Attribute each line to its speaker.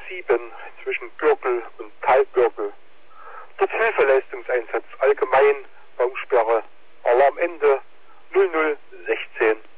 Speaker 1: 7 zwischen Birkel und Talbirkel. Dort Hilfeleistungseinsatz allgemein, Baumsperre, Alarmende 0016.